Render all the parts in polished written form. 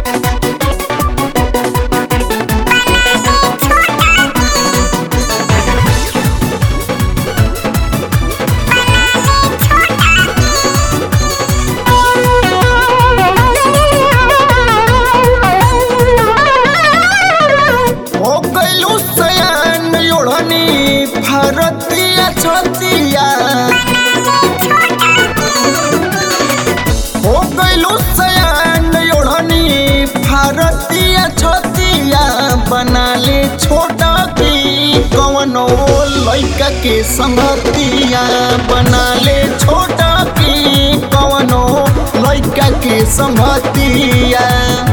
भारतीय छोटिया हो गइलू सयान ओढ़नी भारतीय छोटिया बना ले छोटा की कवनो लइका के संगतिया बना ले छोटा की कवनो लइका के संगतिया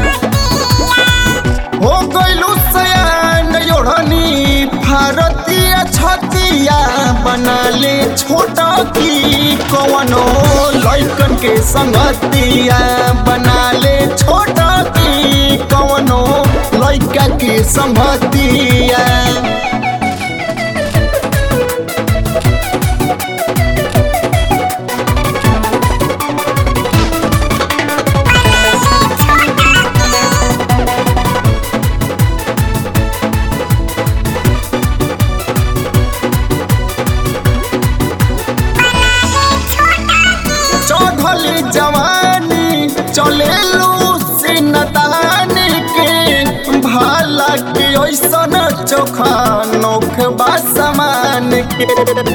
हो गइलू सयान ओढ़नी भारतीय छतिया बना ले छोटा की कवनो लइकन के संगतिया बना ले छोटा की कवनो लइका के संगतिया जवानी चले लू सिनतानी के भाला के ऐसन चोखा नोखबा समान के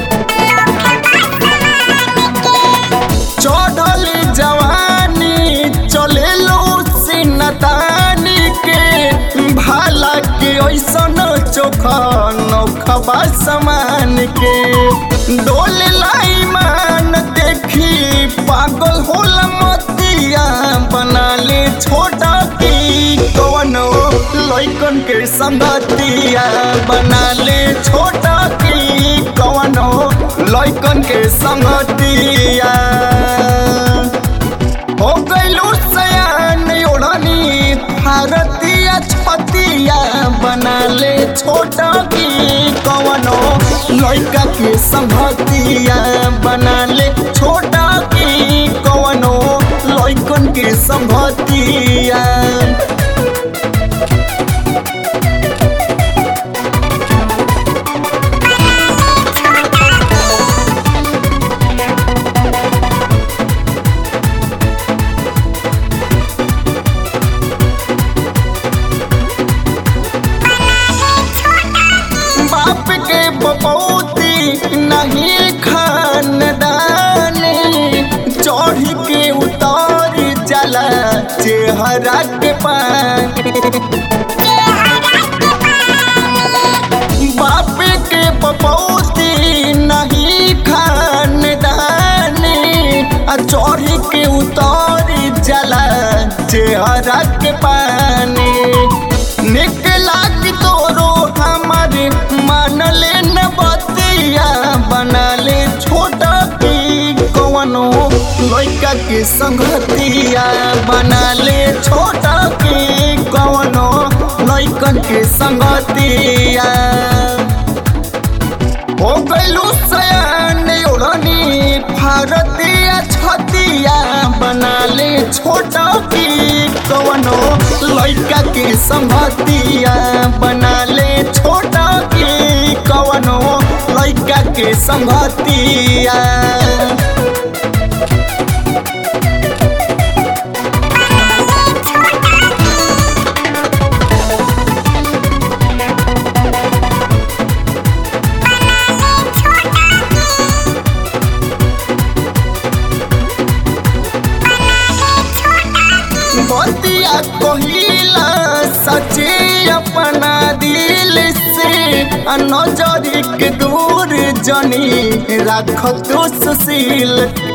चढ़ल जवानी चले लू सिनतानी के भाला के ऐसन चोखा नोखबा समान के डोल लाई मान देखी पागल होला मतिया बना ले छोटा की कवनो लइकन के संगतिया बना ले छोटा की कवनो लइकन के संगतिया हो गइलू सयान ओढ़नी भारतीय छतिया बना ले छोटा की कवनो लइका के संगतिया बना ले छोटा की कवनो लइकन के संगतिया बाप के बपौती नहीं खानदानी चढ़ी के उतार जला चेहरा के पानी बाप के बपौती नहीं खानदानी चढ़ी के उतार जला चेहरा के पानी निकला की तोरो हमारे मान ले न बतिया बना ले छोटा की कवनो लइका के संगतिया बना ले छोटा की कवनो लइकन के संगतिया हो गइलू सयान ओढ़नी भारतीय छतिया बना ले छोटा की कवनो लइका के संगतिया बना ले छोटा की कवनो लइका के संगतिया बतिया कहिला सचे अपना दिल से नजर के दूर जनी राख तो सुशील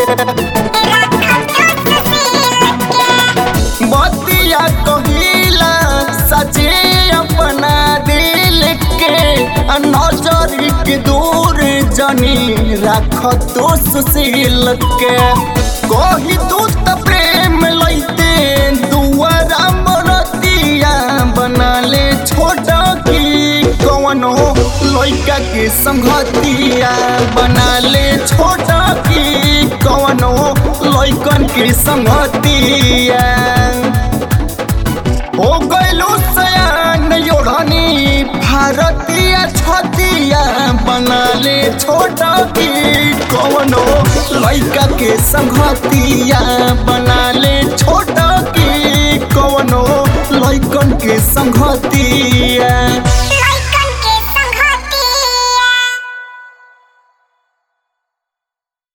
बतिया कहिला सचे अपना दिल के नजर के दूर जनी राख तो सुशील के कही तू त प्रेम लैते दुआरा मोरतिया बना ले छोटा की कवनो लइका के संगतिया बना ले छोटा की कवनो लइकन के संगतिया दिया छतिया बना ले छोटा की कवनो लइका के संगतिया बना ले छोटा की कवनो लइकन के संगतिया।